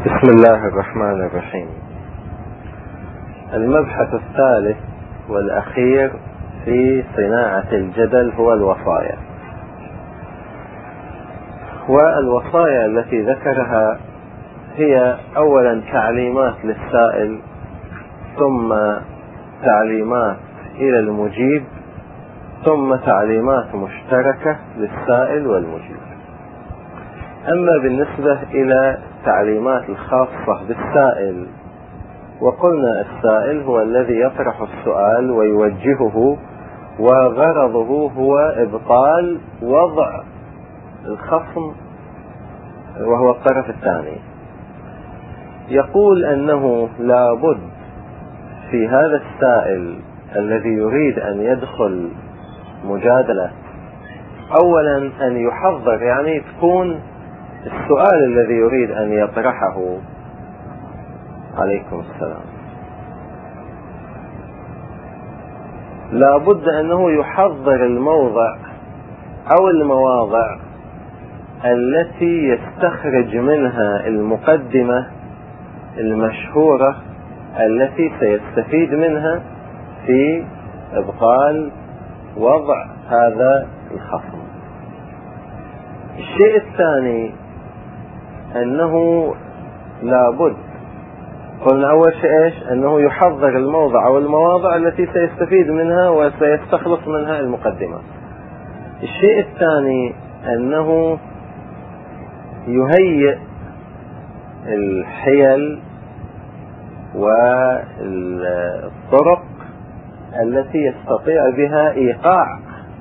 بسم الله الرحمن الرحيم. المبحث الثالث والأخير في صناعة الجدل هو الوصايا. والوصايا التي ذكرها هي أولا تعليمات للسائل، ثم تعليمات إلى المجيب، ثم تعليمات مشتركة للسائل والمجيب. أما بالنسبة إلى التعليمات الخاصة بالسائل، وقلنا السائل هو الذي يطرح السؤال ويوجهه، وغرضه هو إبطال وضع الخصم وهو الطرف الثاني. يقول أنه لابد في هذا السائل الذي يريد أن يدخل مجادلة أولا أن يحضر، يعني تكون السؤال الذي يريد أن يطرحه، عليكم السلام، لابد أنه يحضر الموضع أو المواضع التي يستخرج منها المقدمة المشهورة التي سيستفيد منها في إبطال وضع هذا الخصم. الشيء الثاني أنه لابد، قلنا أول شيء إيش؟ أنه يحضر الموضع أو المواضع التي سيستفيد منها وسيستخلص منها المقدمة. الشيء الثاني أنه يهيئ الحيل والطرق التي يستطيع بها إيقاع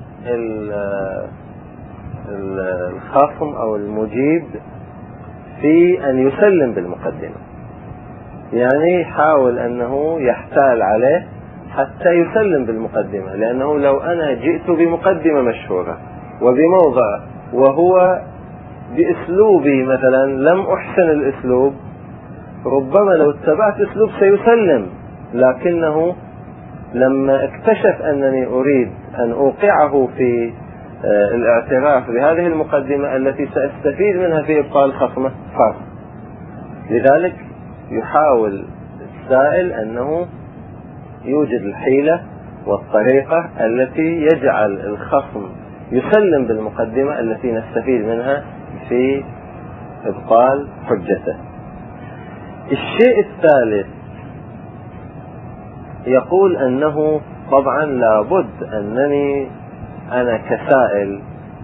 الخصم أو المجيب في أن يسلم بالمقدمة، يعني يحاول أنه يحتال عليه حتى يسلم بالمقدمة، لأنه لو أنا جئت بمقدمة مشهورة وبموضع وهو بأسلوبي مثلا لم أحسن الأسلوب، ربما لو اتبعت أسلوب سيسلم، لكنه لما اكتشف أنني أريد أن أوقعه في الاعتراف بهذه المقدمة التي سأستفيد منها في إبطال خصمه فرق. لذلك يحاول السائل أنه يوجد الحيلة والطريقة التي يجعل الخصم يسلم بالمقدمة التي نستفيد منها في إبطال حجته. الشيء الثالث يقول أنه طبعا لابد أنني أنا كسائل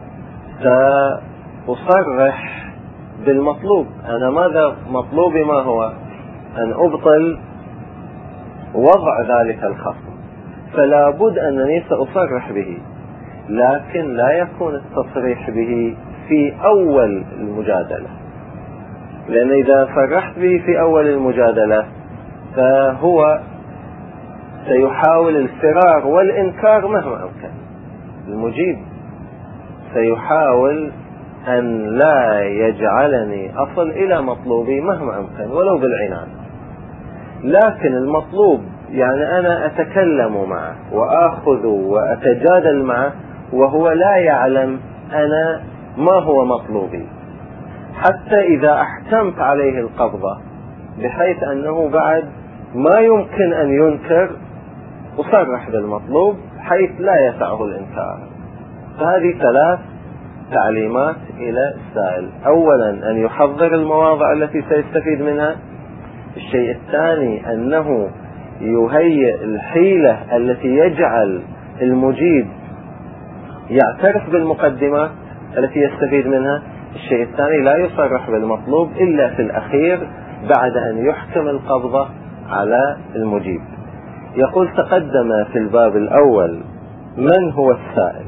سأصرح بالمطلوب. أنا ماذا مطلوبي؟ ما هو؟ أن أبطل وضع ذلك الخصم، فلا بد أنني سأصرح به، لكن لا يكون التصريح به في أول المجادلة، لأن إذا صرحت به في أول المجادلة فهو سيحاول الفرار والإنكار مهما أمكن. المجيب سيحاول أن لا يجعلني أصل إلى مطلوبي مهما أمكن ولو بالعنان، لكن المطلوب يعني أنا أتكلم معه وآخذ وأتجادل معه وهو لا يعلم أنا ما هو مطلوبي، حتى إذا أحكمت عليه القبضة بحيث أنه بعد ما يمكن أن ينكر أصرح بالمطلوب حيث لا يسعه الإنكار. فهذه ثلاث تعليمات إلى السائل: أولا أن يحضر المواضع التي سيستفيد منها. الشيء الثاني أنه يهيئ الحيلة التي يجعل المجيب يعترف بالمقدمات التي يستفيد منها. الشيء الثاني لا يصرح بالمطلوب إلا في الأخير بعد أن يحكم القبضة على المجيب. يقول: تقدم في الباب الأول من هو السائل،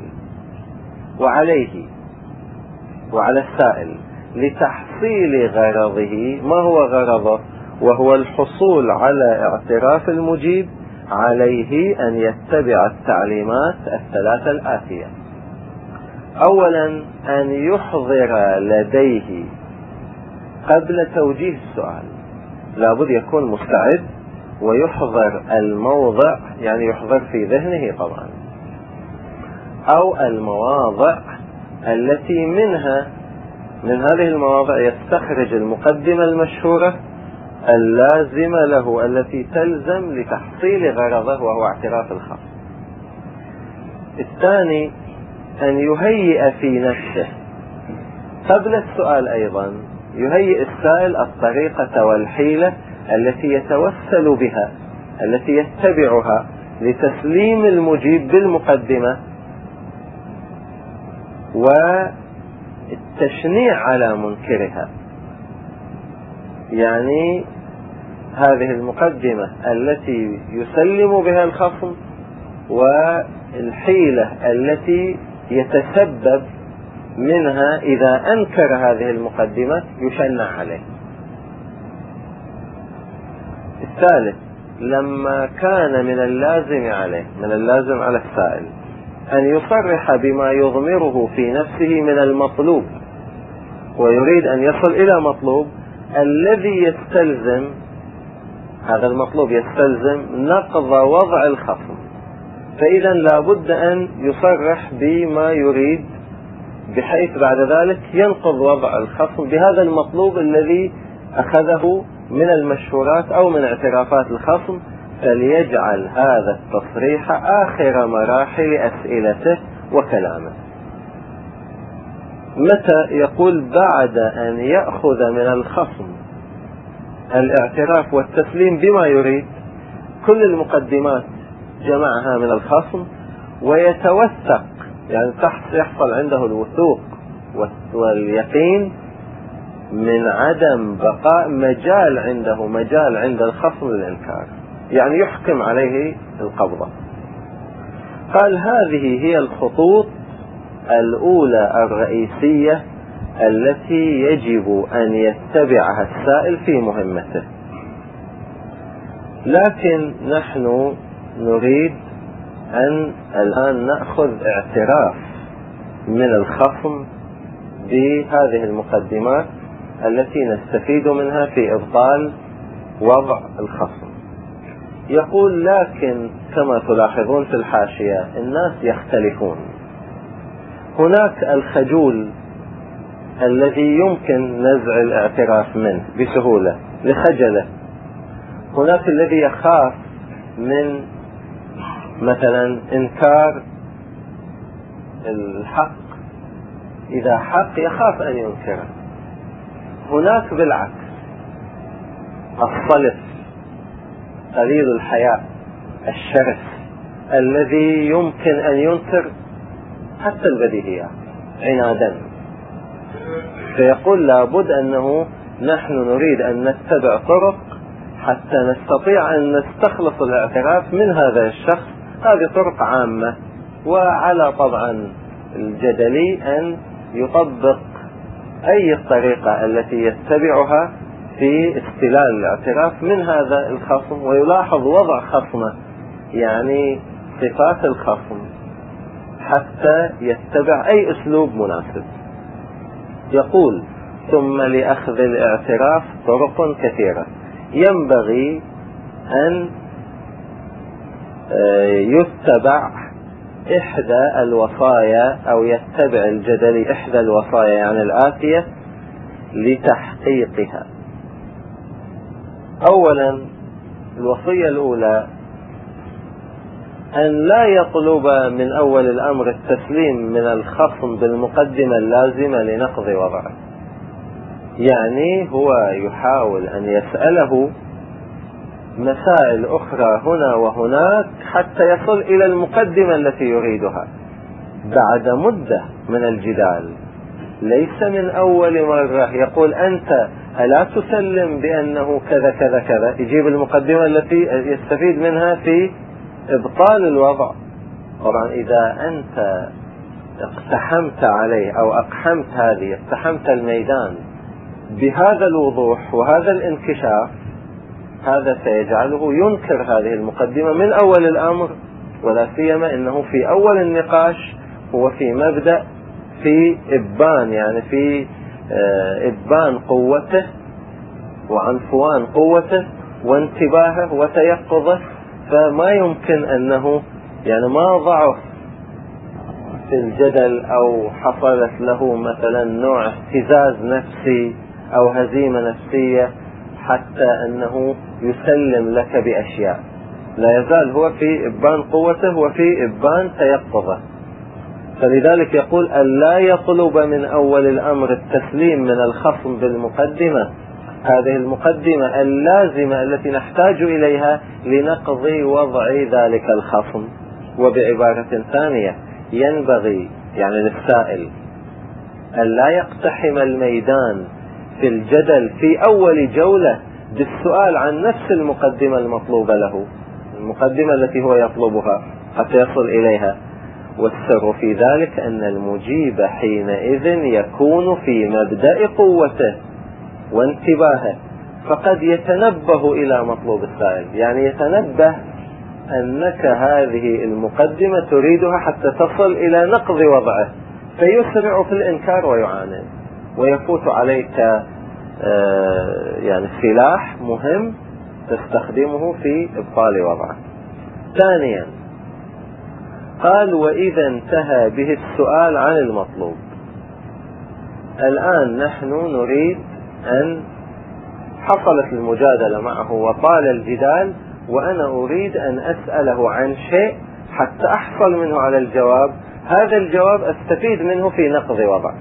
وعلى السائل لتحصيل غرضه. ما هو غرضه؟ وهو الحصول على اعتراف المجيب. عليه أن يتبع التعليمات الثلاثة الآتية: أولا أن يحضر لديه قبل توجيه السؤال، لابد يكون مستعد ويحضر الموضع، يعني يحضر في ذهنه طبعا، أو المواضع التي منها من هذه المواضع يستخرج المقدمة المشهورة اللازمة له التي تلزم لتحصيل غرضه وهو اعتراف الخصم. الثاني أن يهيئ في نفسه قبل السؤال أيضا، يهيئ السائل الطريقة والحيلة التي يتوسل بها، التي يتبعها لتسليم المجيب بالمقدمة والتشنيع على منكرها. يعني هذه المقدمة التي يسلم بها الخصم والحيلة التي يتسبب منها إذا أنكر هذه المقدمة يشنع عليه. الثالث، لما كان من اللازم على السائل أن يصرح بما يضمره في نفسه من المطلوب، ويريد أن يصل إلى مطلوب الذي يستلزم، هذا المطلوب يستلزم نقض وضع الخصم، فإذا لابد أن يصرح بما يريد بحيث بعد ذلك ينقض وضع الخصم بهذا المطلوب الذي أخذه من المشهورات أو من اعترافات الخصم، فليجعل هذا التصريح آخر مراحل أسئلته وكلامه. متى؟ يقول بعد أن يأخذ من الخصم الاعتراف والتسليم بما يريد، كل المقدمات جمعها من الخصم، ويتوثق، يعني يحصل عنده الوثوق واليقين من عدم بقاء مجال عند الخصم للإنكار، يعني يحكم عليه القبضة. قال هذه هي الخطوط الأولى الرئيسية التي يجب أن يتبعها السائل في مهمته. لكن نحن نريد أن الآن نأخذ اعتراف من الخصم بهذه المقدمات التي نستفيد منها في إبطال وضع الخصم. يقول لكن كما تلاحظون في الحاشية الناس يختلفون. هناك الخجول الذي يمكن نزع الاعتراف منه بسهولة لخجله، هناك الذي يخاف من مثلا إنكار الحق، إذا حق يخاف أن ينكره. هناك بالعكس الصلف قليل الحياء الشرس الذي يمكن أن ينكر حتى البديهيات عنادا. فيقول لابد أنه نحن نريد أن نتبع طرق حتى نستطيع أن نستخلص الاعتراف من هذا الشخص. هذه طرق عامة، وعلى طبعا الجدلي أن يطبق أي الطريقة التي يتبعها في استلال الاعتراف من هذا الخصم، ويلاحظ وضع خصمه، يعني صفات الخصم، حتى يتبع أي أسلوب مناسب. يقول ثم لأخذ الاعتراف طرق كثيرة، ينبغي أن يتبع إحدى الوصايا أو يتبع الجدلي إحدى الوصايا يعني الآتية لتحقيقها. أولا الوصية الأولى أن لا يطلب من أول الأمر التسليم من الخصم بالمقدمة اللازمة لنقض وضعه، يعني هو يحاول أن يسأله مسائل أخرى هنا وهناك حتى يصل إلى المقدمة التي يريدها بعد مدة من الجدال، ليس من أول مرة. يقول أنت ألا تسلم بأنه كذا كذا كذا، يجيب المقدمة التي يستفيد منها في إبطال الوضع. طبعا إذا أنت اقتحمت عليه أو أقحمت اقتحمت الميدان بهذا الوضوح وهذا الانكشاف، هذا سيجعله ينكر هذه المقدمة من أول الأمر، ولا سيما إنه في أول النقاش هو في مبدأ في إبان، يعني في إبان قوته وعنفوان قوته وانتباهه وتيقظه، فما يمكن أنه يعني ما ضعف في الجدل أو حصلت له مثلا نوع اهتزاز نفسي أو هزيمة نفسية حتى أنه يسلم لك بأشياء، لا يزال هو في إبان قوته وفي إبان تيقظه. فلذلك يقول أن لا يطلب من أول الأمر التسليم من الخصم بالمقدمة، هذه المقدمة اللازمة التي نحتاج إليها لنقضي وضع ذلك الخصم. وبعبارة ثانية ينبغي يعني للسائل أن لا يقتحم الميدان في الجدل في أول جولة بالسؤال عن نفس المقدمة المطلوبة له، المقدمة التي هو يطلبها حتى يصل إليها. والسر في ذلك أن المجيب حينئذ يكون في مبدأ قوته وانتباهه، فقد يتنبه إلى مطلوب السائل، يعني يتنبه أنك هذه المقدمة تريدها حتى تصل إلى نقض وضعه، فيسرع في الإنكار ويعاند ويفوت عليك يعني سلاح مهم تستخدمه في إبطال وضعه. ثانيا قال وإذا انتهى به السؤال عن المطلوب. الآن نحن نريد أن حصلت المجادلة معه وطال الجدال، وأنا أريد أن أسأله عن شيء حتى أحصل منه على الجواب، هذا الجواب أستفيد منه في نقض وضع.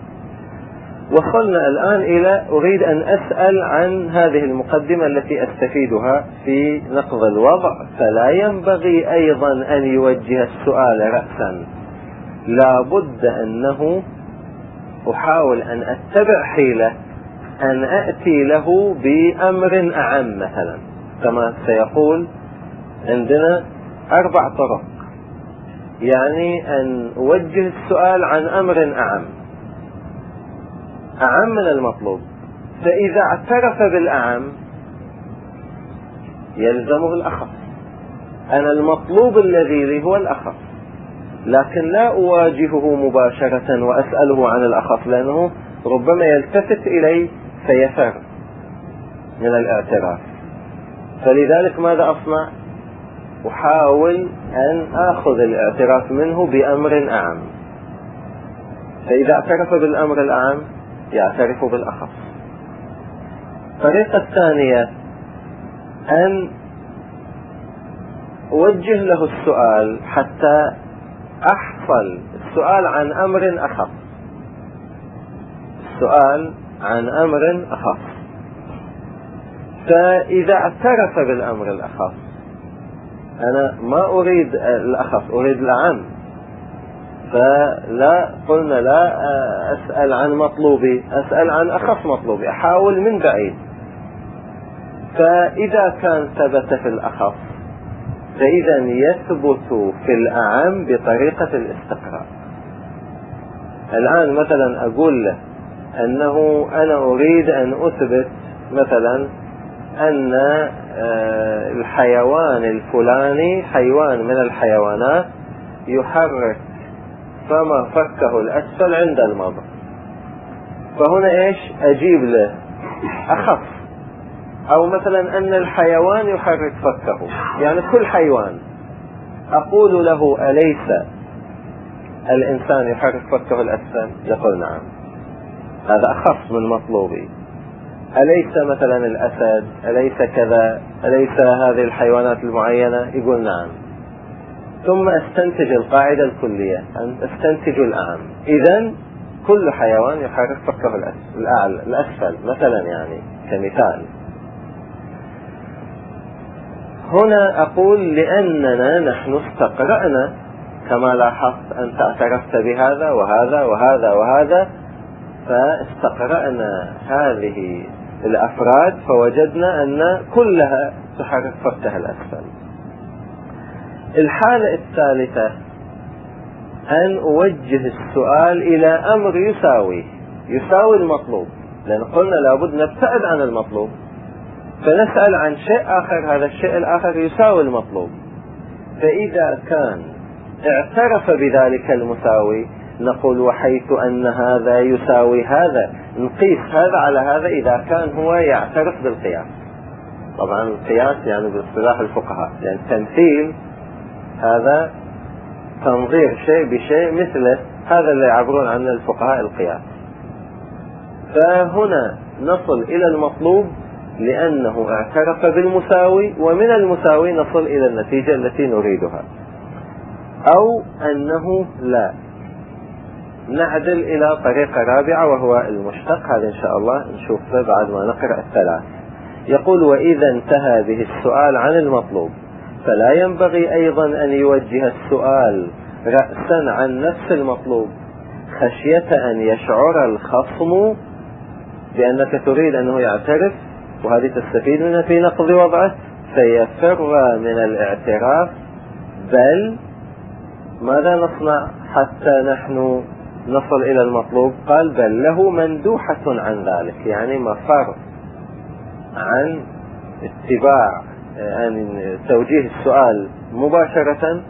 وصلنا الآن إلى أريد أن أسأل عن هذه المقدمة التي أستفيدها في نقض الوضع، فلا ينبغي أيضا أن يوجه السؤال رأسا، لا بد أنه أحاول أن أتبع حيلة أن أأتي له بأمر أعم، مثلا كما سيقول عندنا 4 طرق، يعني أن أوجه السؤال عن أمر أعم من المطلوب. فإذا اعترف بالأعم يلزمه الأخف، أنا المطلوب الذي لي هو الأخف، لكن لا أواجهه مباشرة وأسأله عن الأخف، لأنه ربما يلتفت إلي فيفر من الاعتراف. فلذلك ماذا أصنع؟ أحاول أن أخذ الاعتراف منه بأمر أعم، فإذا اعترف بالأمر الأعم يعترف بالأخف. الطريقة الثانية أن أوجه له السؤال حتى أحصل السؤال عن أمر أخف، السؤال عن أمر أخف. فإذا اعترف بالأمر الأخف، أنا ما أريد الأخف، أريد الأعم، فلا قلنا لا أسأل عن مطلوبي، أسأل عن أخف مطلوبي، أحاول من بعيد. فإذا كان ثبت في الأخف فإذا يثبت في الأعم بطريقة الاستقراء. الآن مثلا أقول له أنه أنا أريد أن أثبت مثلا أن الحيوان الفلاني حيوان من الحيوانات يحرك فما فكه الأسفل عند المضغ، فهنا إيش أجيب له؟ أخف. أو مثلا أن الحيوان يحرك فكه، يعني كل حيوان، أقول له أليس الإنسان يحرك فكه الأسفل؟ يقول نعم، هذا أخف من مطلوبي. أليس مثلا الأسد، أليس كذا، أليس هذه الحيوانات المعينة؟ يقول نعم. ثم استنتج القاعدة الكلية، أن استنتج الأعم. إذن كل حيوان يحرك فكه الأسفل مثلا، يعني كمثال. هنا أقول لأننا نحن استقرأنا كما لاحظت، أنت اعترفت بهذا وهذا وهذا وهذا، فاستقرأنا هذه الأفراد فوجدنا أن كلها تحرك فكها الأسفل. الحالة الثالثة أن أوجه السؤال إلى أمر يساوي المطلوب، لأن قلنا لابد نبتعد عن المطلوب فنسأل عن شيء آخر، هذا الشيء الآخر يساوي المطلوب. فإذا كان اعترف بذلك المساوي نقول وحيث أن هذا يساوي هذا نقيس هذا على هذا إذا كان هو يعترف بالقياس. طبعا القياس يعني باصطلاح الفقهاء، يعني التمثيل هذا تنظير شيء بشيء مثله، هذا اللي يعبرون عنه الفقهاء القياس. فهنا نصل إلى المطلوب لأنه اعترف بالمساوي، ومن المساوي نصل إلى النتيجة التي نريدها. أو أنه لا، نعدل إلى طريقة رابعة وهو المشتق، هذا إن شاء الله نشوفه بعد ما نقرأ الثلاث. يقول: وإذا انتهى به السؤال عن المطلوب فلا ينبغي أيضا أن يوجه السؤال رأسا عن نفس المطلوب، خشية أن يشعر الخصم بأنك تريد أنه يعترف، وهذه تستفيد منها في نقض وضعه فيفر من الاعتراف. بل ماذا نصنع حتى نحن نصل إلى المطلوب؟ قال: بل له مندوحة عن ذلك، يعني مفر عن اتباع، يعني توجيه السؤال مباشرة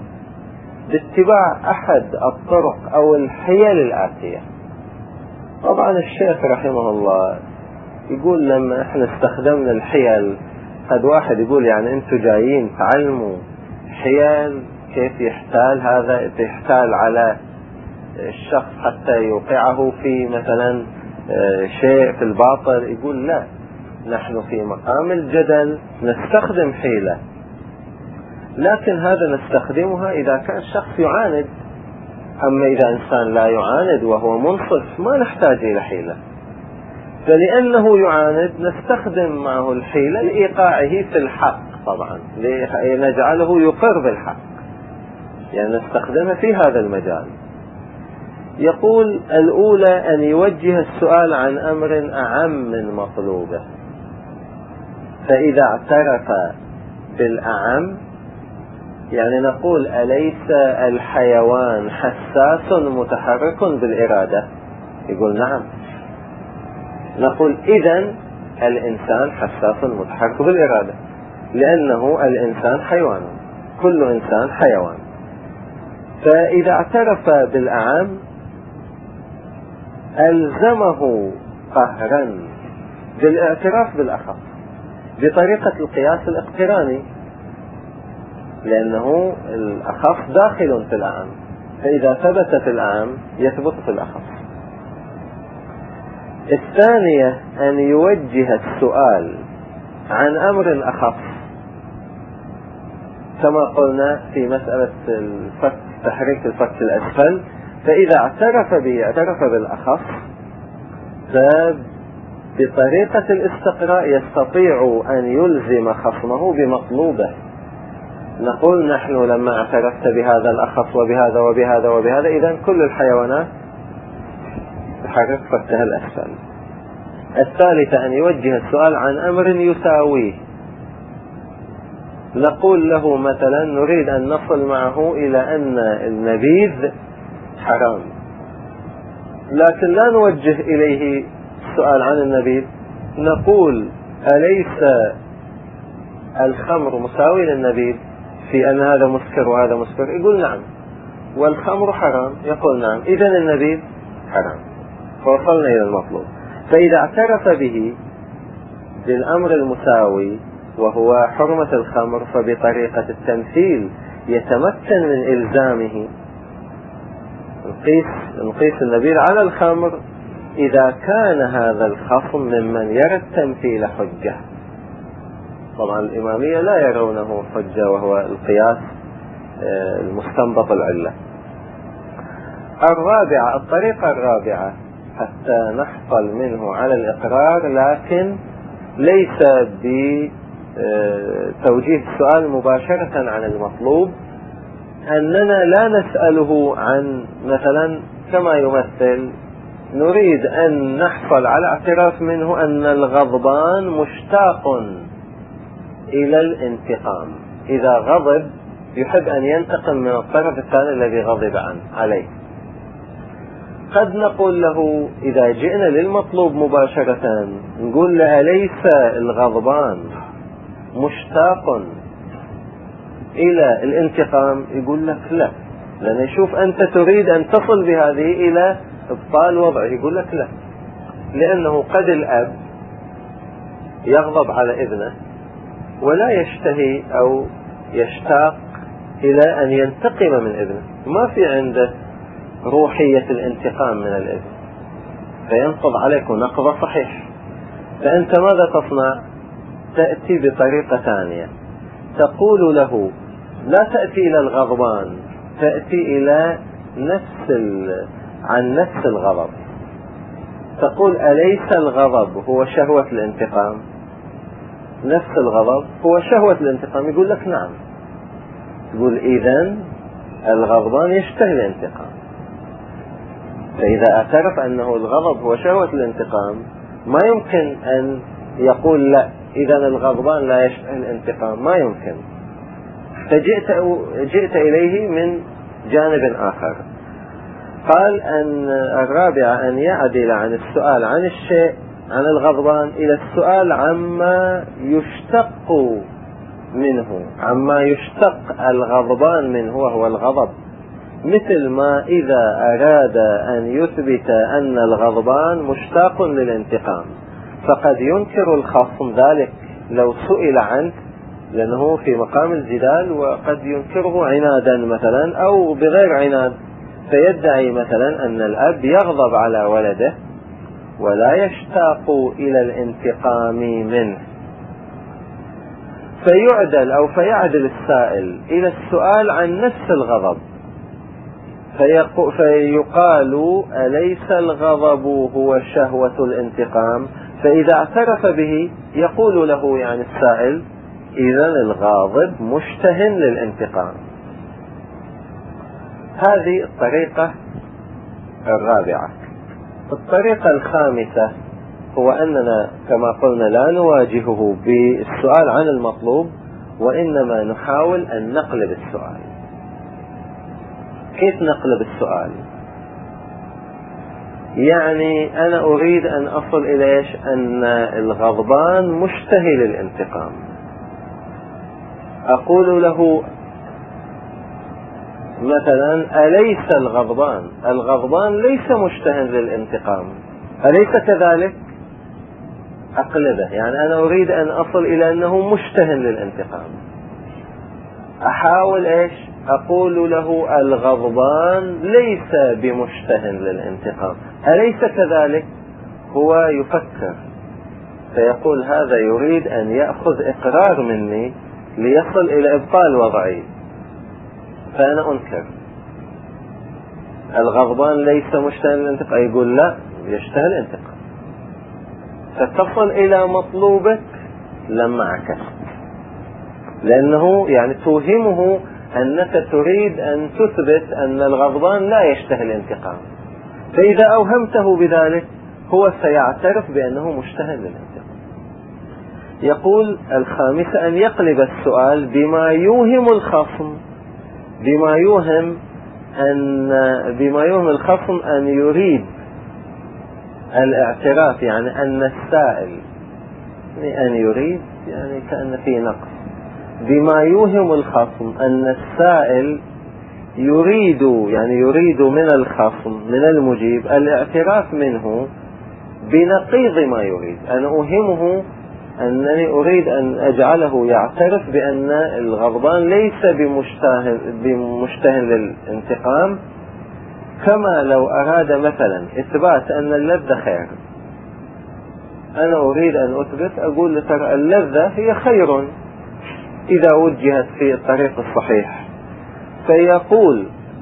باتباع أحد الطرق أو الحيل الآتية. طبعا الشيخ رحمه الله يقول لما احنا استخدمنا الحيل، قد واحد يقول يعني انتوا جايين تعلموا حيل كيف يحتال هذا، يحتال على الشخص حتى يوقعه في مثلا شيء في الباطل. يقول لا، نحن في مقام الجدل نستخدم حيلة، لكن هذا نستخدمها إذا كان شخص يعاند. أما إذا إنسان لا يعاند وهو منصف ما نحتاج إلى حيلة. فلأنه يعاند نستخدم معه الحيلة لإيقاعه في الحق، طبعا لنجعله يقر بالحق، يعني نستخدمها في هذا المجال. يقول: الأولى أن يوجه السؤال عن أمر أعم من مطلوبه، فإذا اعترف بالأعم، يعني نقول: أليس الحيوان حساس متحرك بالإرادة؟ يقول: نعم. نقول: إذن الإنسان حساس متحرك بالإرادة، لأنه الإنسان حيوان، كل إنسان حيوان. فإذا اعترف بالأعم ألزمه قهرا بالاعتراف بالأخف بطريقة القياس الاقتراني، لأنه الأخف داخل في الأعم، فإذا ثبت في الأعم يثبت في الأخف. الثانية أن يوجه السؤال عن أمر أخف، كما قلنا في مسألة الفك، تحريك الفك الأسفل، فإذا اعترف به اعترف بالأخف، فبطريقة الاستقراء يستطيع أن يلزم خصمه بمطلوبه. نقول: نحن لما اعترفت بهذا الأخف وبهذا وبهذا وبهذا، إذن كل الحيوانات تحرك فكها الأسفل. الثالثة أن يوجه السؤال عن أمر يساويه، نقول له مثلا: نريد أن نصل معه إلى أن النبيذ حرام، لكن لا نوجه إليه السؤال عن النبيذ، نقول: أليس الخمر مساوي للنبيذ في أن هذا مسكر وهذا مسكر؟ يقول: نعم. والخمر حرام؟ يقول: نعم. إذن النبيذ حرام. فوصلنا إلى المطلوب. فإذا اعترف به بالأمر المساوي وهو حرمة الخمر، فبطريقة التمثيل يتمكن من إلزامه. نقيس النبيذ على الخمر إذا كان هذا الخصم ممن يرى التمثيل حجة. طبعا الإمامية لا يرونه حجة، وهو القياس المستنبط العلة. الرابعة، الطريقة الرابعة حتى نحصل منه على الإقرار، لكن ليس بتوجيه السؤال مباشرة عن المطلوب، أننا لا نسأله عن مثلا كما يمثل، نريد أن نحصل على اعتراف منه أن الغضبان مشتاق إلى الانتقام، إذا غضب يحب أن ينتقم من الطرف الثاني الذي غضب عليه. قد نقول له إذا جئنا للمطلوب مباشرة، نقول له: أليس الغضبان مشتاق إلى الانتقام؟ يقول لك: لا، لأن يشوف أنت تريد أن تصل بهذه إلى إبطال وضعه. يقول لك: لا، لأنه قد الأب يغضب على ابنه ولا يشتهي أو يشتاق إلى أن ينتقم من ابنه، ما في عنده روحية الانتقام من الابن، فينقض عليك نقض صحيح. فأنت ماذا تصنع؟ تأتي بطريقة ثانية، تقول له لا تأتي إلى الغضبان، تأتي إلى عن نفس الغضب. تقول أليس الغضب هو شهوة الانتقام؟ نفس الغضب هو شهوة الانتقام. يقول لك نعم. تقول إذن الغضبان يشتهي الانتقام. فإذا اعترف أنه الغضب هو شهوة الانتقام ما يمكن أن يقول لا إذن الغضبان لا يشتهي الانتقام، ما يمكن. فجئت إليه من جانب آخر. قال أن الرابعة أن يعدل عن السؤال عن الشيء عن الغضبان إلى السؤال عما يشتق منه، عما يشتق الغضبان منه وهو الغضب. مثل ما إذا أراد أن يثبت أن الغضبان مشتاق للانتقام فقد ينكر الخصم ذلك لو سئل عنه، لأنه في مقام الجدال، وقد ينكره عنادا مثلا أو بغير عناد، فيدعي مثلا أن الأب يغضب على ولده ولا يشتاق إلى الانتقام منه، فيعدل السائل إلى السؤال عن نفس الغضب، فيقال أليس الغضب هو شهوة الانتقام؟ فإذا اعترف به يقول له يعني السائل إذن الغاضب مشتهٍ للانتقام. هذه الطريقة الرابعة. الطريقة الخامسة هو أننا كما قلنا لا نواجهه بالسؤال عن المطلوب، وإنما نحاول أن نقلب السؤال. كيف نقلب السؤال؟ يعني أنا أريد أن أصل إلى أن الغضبان مشتهي للانتقام. أقول له مثلا أليس الغضبان ليس مشتهى للانتقام، أليس كذلك؟ أقلبه، يعني أنا أريد أن أصل إلى أنه مشتهى للانتقام. أحاول أقول له الغضبان ليس بمشتهى للانتقام، أليس كذلك؟ هو يفكر فيقول هذا يريد أن يأخذ إقرار مني ليصل إلى إبطال وضعي، فأنا أنكر الغضبان ليس مشتهى للانتقام، يقول لا يشتهى الانتقام. فتصل إلى مطلوبك لما عكست، لأنه يعني توهمه أنك تريد أن تثبت أن الغضبان لا يشتهي الانتقام، فإذا أوهمته بذلك هو سيعترف بأنه مشتهى للانتقام. يقول الخامسة أن يقلب السؤال بما يوهم الخصم، بما يوهم الخصم أن يريد الاعتراف، يعني أن السائل أن يريد يعني كأن في نقص، بما يوهم الخصم أن السائل يريد من الخصم من المجيب الاعتراف منه بنقيض ما يريد. أنا أوهمه أنني أريد أن أجعله يعترف بأن الغضبان ليس بمشتهى للانتقام، كما لو أراد مثلا إثبات أن اللذة خير. أنا أريد أن أثبت، أقول ترى اللذة هي خير إذا وجهت في الطريق الصحيح، فيقول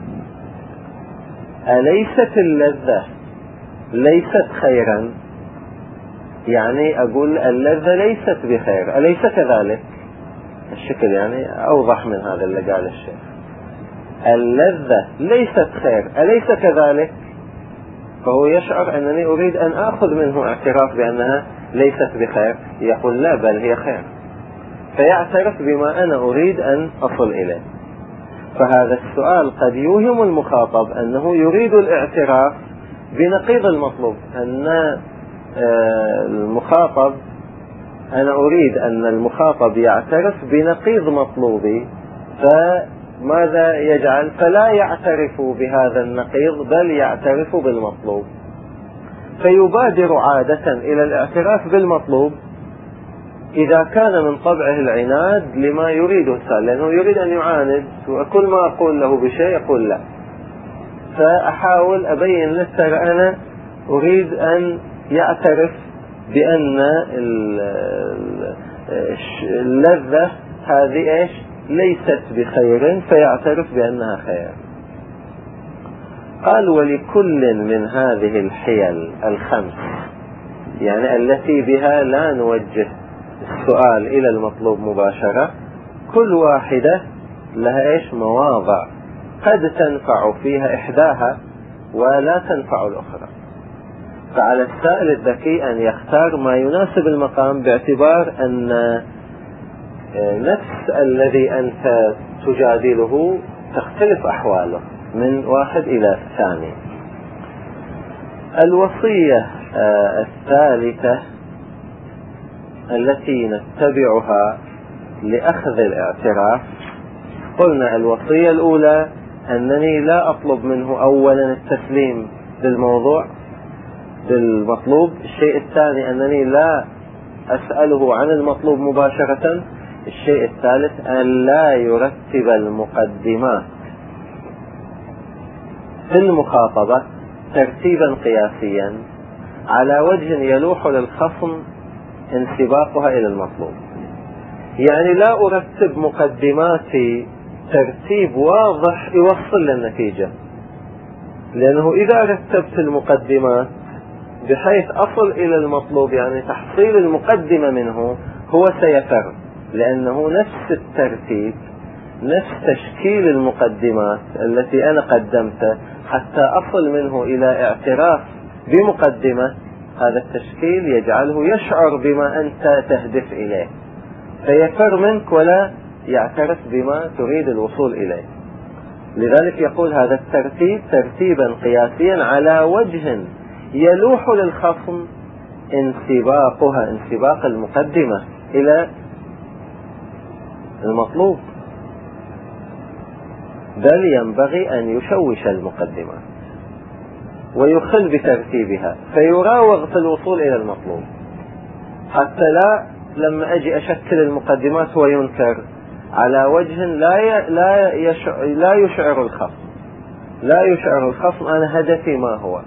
أليست اللذة ليست خيرا؟ يعني أقول اللذة ليست بخير، أليس كذلك؟ الشكل يعني أوضح من هذا اللي قال الشيخ. اللذة ليست خير، أليس كذلك؟ فهو يشعر أنني أريد أن أخذ منه اعتراف بأنها ليست بخير، يقول لا بل هي خير، فيعترف بما أنا أريد أن أصل إليه. فهذا السؤال قد يوهم المخاطب أنه يريد الاعتراف بنقيض المطلوب، أن أنا أريد أن المخاطب يعترف بنقيض مطلوبي، فماذا يجعل؟ فلا يعترف بهذا النقيض بل يعترف بالمطلوب، فيبادر عادة إلى الاعتراف بالمطلوب إذا كان من طبعه العناد لما يريده السائل، لأنه يريد أن يعاند، وكل ما أقول له بشيء يقول لا، فأحاول أبين له ترى أنا أريد أن يعترف بأن اللذة هذه إيش ليست بخير، فيعترف بأنها خير. قال ولكل من هذه الحيل الخمس، يعني التي بها لا نوجه السؤال إلى المطلوب مباشرة، كل واحدة لها إيش مواضع قد تنفع فيها إحداها ولا تنفع الأخرى. فعلى السائل الذكي أن يختار ما يناسب المقام، باعتبار أن نفس الذي أنت تجادله تختلف أحواله من واحد إلى الثاني. الوصية الثالثة التي نتبعها لأخذ الاعتراف، قلنا الوصية الأولى أنني لا أطلب منه أولا التسليم بالمطلوب. الشيء الثاني أنني لا أسأله عن المطلوب مباشرة. الشيء الثالث أن لا يرتب المقدمات في المخاطبة ترتيبا قياسيا على وجه يلوح للخصم انسباقها إلى المطلوب. يعني لا أرتب مقدماتي ترتيب واضح يوصل للنتيجة، لأنه إذا رتبت المقدمات بحيث أصل إلى المطلوب، يعني تحصيل المقدمة منه، هو سيفر، لأنه نفس الترتيب نفس تشكيل المقدمات التي أنا قدمته حتى أصل منه إلى اعتراف بمقدمة. هذا التشكيل يجعله يشعر بما أنت تهدف إليه، فيفر منك ولا يعترف بما تريد الوصول إليه. لذلك يقول هذا الترتيب ترتيبا قياسيا على وجه يلوح للخصم انسباق المقدمة إلى المطلوب، بل ينبغي أن يشوش المقدمة ويخل بترتيبها فيراوغ في الوصول إلى المطلوب، حتى لا لما أجي أشكل المقدمات هو ينكر على وجه لا يشعر الخصم أنا هدفي ما هو،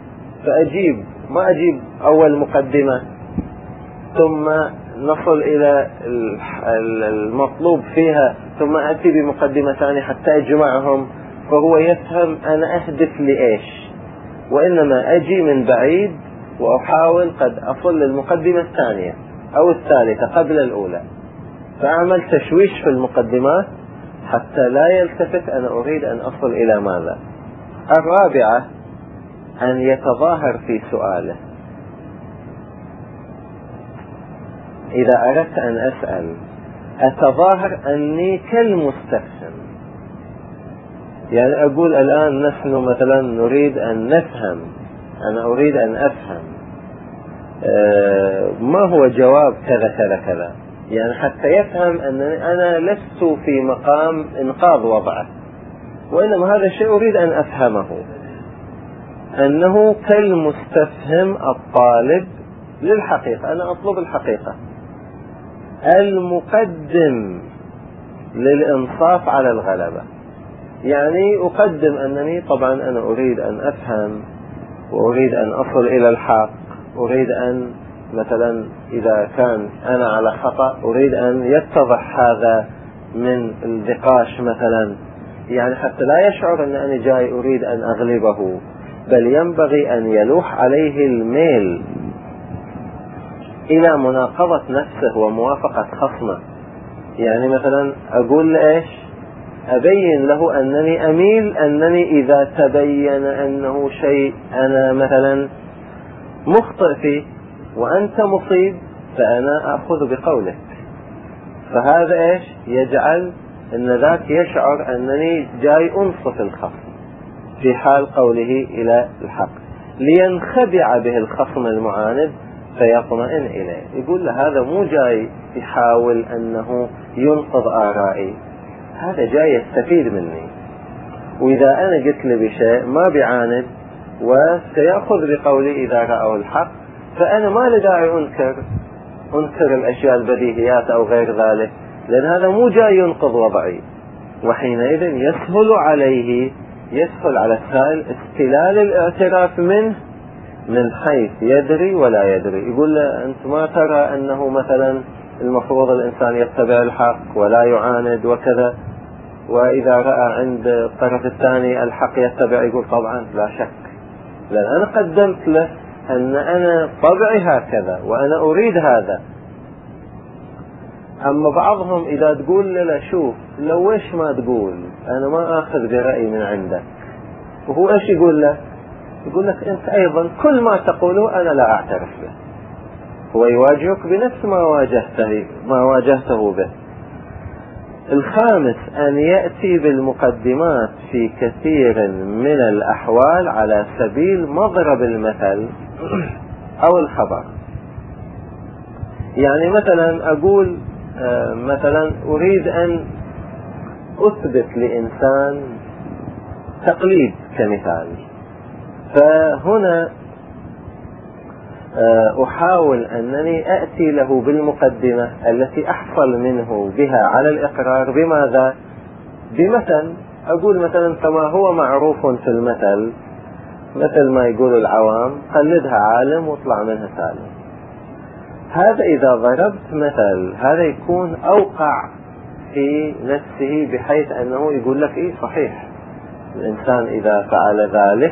ما أجيب أول مقدمة ثم نصل إلى المطلوب فيها ثم أتي بمقدمة ثانية حتى أجمعهم، فهو يفهم أنا أهدف لإيش، وإنما أجي من بعيد وأحاول قد أصل للمقدمة الثانية أو الثالثة قبل الأولى، فأعمل تشويش في المقدمات حتى لا يلتفت أنا أريد أن أصل إلى ماذا. الرابعة أن يتظاهر في سؤاله. إذا أردت أن أسأل أتظاهر أني كالمستفهم، يعني أقول الآن نحن مثلا نريد أن نفهم، أنا أريد أن أفهم ما هو جواب كذا كذا كذا، يعني حتى يفهم أن أنا لست في مقام إنقاذ وضعه، وإنما هذا الشيء أريد أن أفهمه، أنه كالمستفهم الطالب للحقيقة، أنا أطلب الحقيقة، المقدم للإنصاف على الغلبة، يعني أقدم أنني طبعا أنا أريد أن أفهم وأريد أن أصل إلى الحق، أريد أن مثلا إذا كان أنا على خطأ أريد أن يتضح هذا من النقاش مثلا، يعني حتى لا يشعر أن أنا جاي أريد أن أغلبه، بل ينبغي أن يلوح عليه الميل إلى مناقضة نفسه وموافقة خصمه. يعني مثلا أقول لإيش أبين له أنني أميل أنني إذا تبين أنه شيء أنا مثلا مخطئ فيه وأنت مصيب فأنا أخذ بقولك، فهذا إيش يجعل أن ذاك يشعر أنني جاي أنصف الخصم في حال قوله إلى الحق، لينخدع به الخصم المعاند فيطمئن إليه، يقول له هذا مو جاي يحاول أنه ينقض آرائي، هذا جاي يستفيد مني، وإذا أنا قلت له بشيء ما بيعاند وسيأخذ بقولي إذا رأوا الحق، فأنا ما لداعي أنكر، أنكر الأشياء البديهيات أو غير ذلك، لأن هذا مو جاي ينقض وضعي. وحينئذ يسهل على السائل استلال الاعتراف منه من حيث يدري ولا يدري. يقول له أنت ما ترى أنه مثلا المفروض الإنسان يتبع الحق ولا يعاند وكذا، وإذا رأى عند الطرف الثاني الحق يتبع، يقول طبعا لا شك، لأن أنا قدمت له أن أنا طبعي هكذا وأنا أريد هذا. أما بعضهم إذا تقول له شوف لو إيش ما تقول أنا ما أخذ برأي من عندك، وهو إيش يقول له؟ يقول لك أنت أيضا كل ما تقوله أنا لا أعترف به. هو يواجهك بنفس ما واجهته به. الخامس أن يأتي بالمقدمات في كثير من الأحوال على سبيل مضرب المثل أو الخبر. يعني مثلا أقول مثلا أريد أن أثبت لإنسان تقليد كمثال، فهنا أحاول أنني أأتي له بالمقدمة التي أحصل منه بها على الإقرار. بماذا؟ بمثل. أقول مثلا كما هو معروف في المثل، مثل ما يقول العوام قلدها عالم واطلع منها سالم. هذا إذا ضربت مثل هذا يكون أوقع في نفسه، بحيث أنه يقول لك إيه صحيح الإنسان إذا فعل ذلك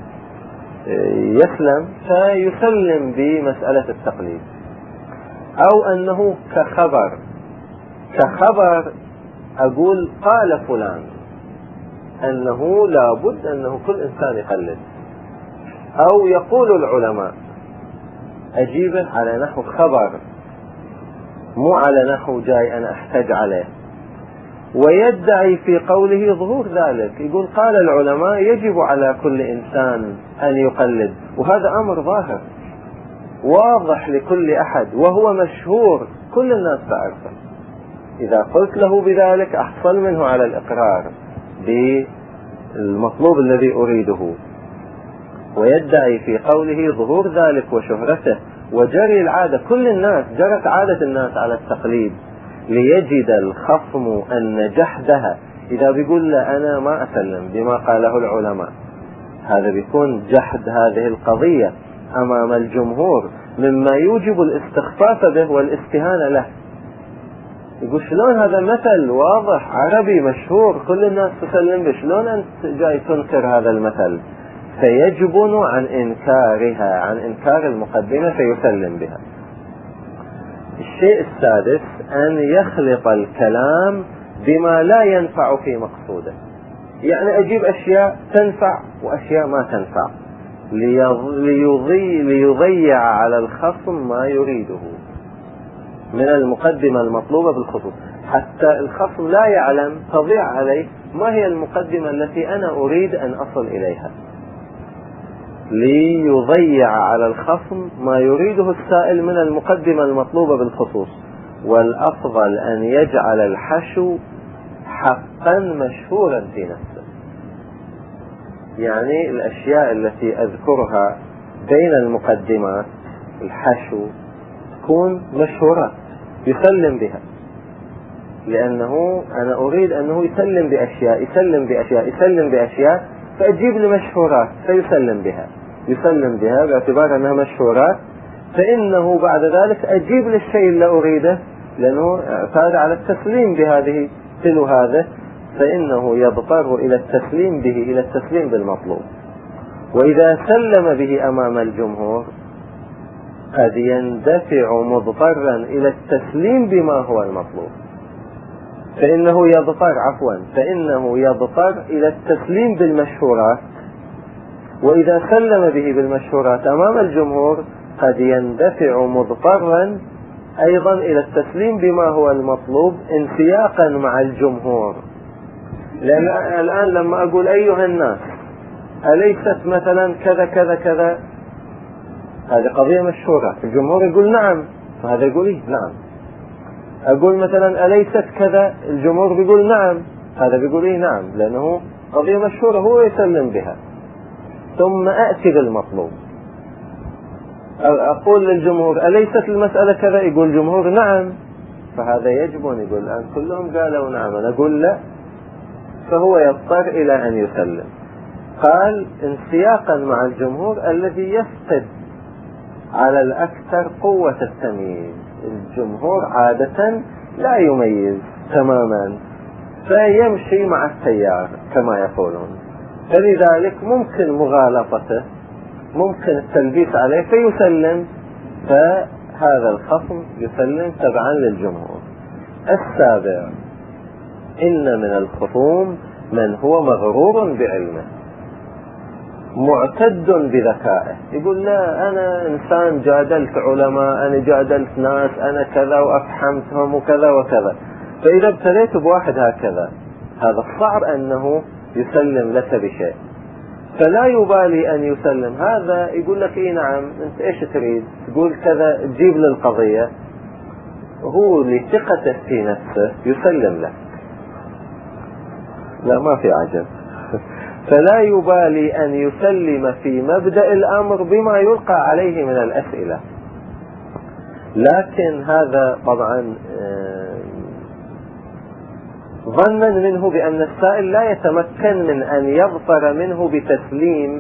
يسلم، فيسلم بمسألة التقليد. أو أنه كخبر أقول قال فلان أنه لابد أنه كل إنسان يقلد، أو يقول العلماء، أجيبه على نحو خبر مو على نحو جاي أنا أحتج عليه، ويدعي في قوله ظهور ذلك. يقول قال العلماء يجب على كل إنسان أن يقلد، وهذا أمر ظاهر واضح لكل أحد وهو مشهور كل الناس تعرفه. إذا قلت له بذلك أحصل منه على الإقرار بالمطلوب الذي أريده. ويدعي في قوله ظهور ذلك وشهرته وجري العادة، كل الناس جرت عادة الناس على التقليد، ليجد الخصم أن جحدها. إذا بيقول له أنا ما أسلم بما قاله العلماء، هذا بيكون جحد هذه القضية أمام الجمهور، مما يوجب الاستخفاف به والاستهانة له. يقول شلون هذا مثل واضح عربي مشهور كل الناس تسلم به، شلون أنت جاي تنكر هذا المثل؟ فيجبن عن إنكارها، عن إنكار المقدمة، فيسلم بها. الشيء السادس أن يخلط الكلام بما لا ينفع في مقصوده. يعني أجيب أشياء تنفع وأشياء ما تنفع ليضيع على الخصم ما يريده من المقدمة المطلوبة بالخصوص، حتى الخصم لا يعلم، تضيع عليه ما هي المقدمة التي أنا أريد أن أصل إليها، ليضيع على الخصم ما يريده السائل من المقدمة المطلوبة بالخصوص. والأفضل أن يجعل الحشو حقا مشهورا في نفسه. يعني الأشياء التي أذكرها بين المقدمات الحشو تكون مشهورة يسلم بها، لأنه أنا أريد أنه يسلم بأشياء يسلم بأشياء يسلم بأشياء، فأجيب لي مشهورات فيسلم بها، يسلم بها باعتبار أنها مشهورات، فإنه بعد ذلك أجيب للشيء اللي أريده، لأنه اعتاد على التسليم بهذه تلو هذا، فإنه يضطر إلى التسليم به، إلى التسليم بالمطلوب. وإذا سلم به أمام الجمهور قد يندفع مضطرا إلى التسليم بما هو المطلوب، فإنه يضطر إلى التسليم بالمشهورات. وإذا سلم به بالمشهورات أمام الجمهور قد يندفع مضطرا أيضا إلى التسليم بما هو المطلوب انسياقا مع الجمهور. لأن الآن لما أقول أيها الناس أليست مثلا كذا كذا كذا، هذه قضية مشهورة، الجمهور يقول نعم، فهذا يقول إيه نعم. أقول مثلا أليست كذا، الجمهور بيقول نعم، هذا بيقول إيه نعم، لأنه قضية مشهورة هو يسلم بها. ثم أأتي بالمطلوب. أقول للجمهور أليست المسألة كذا؟ يقول الجمهور نعم، فهذا يجب أن يقول الآن كلهم قالوا نعم، أنا أقول لا، فهو يضطر إلى أن يسلم. قال انسياقا مع الجمهور الذي يفقد على الأكثر قوة التمييز. الجمهور عادة لا يميز تماما، فيمشي مع التيار كما يقولون، فلذلك ممكن مغالطته، ممكن التلبيس عليه فيسلم، فهذا الخصم يسلم تبعا للجمهور. السابع: إن من الخصوم من هو مغرور بعلمه معتد بذكائه، يقول لا أنا إنسان جادلت علماء، أنا جادلت ناس، أنا كذا وأفحمتهم وكذا وكذا. فإذا ابتليت بواحد هكذا، هذا صعب أنه يسلم لك بشيء، فلا يبالي أن يسلم. هذا يقول لك إيه نعم، أنت إيش تريد؟ تقول كذا، تجيب للقضية، هو لثقته في نفسه يسلم لك، لا ما في عجب. فلا يبالي أن يسلم في مبدأ الأمر بما يلقى عليه من الأسئلة، لكن هذا طبعا ظنا منه بأن السائل لا يتمكن من أن يظفر منه بتسليم،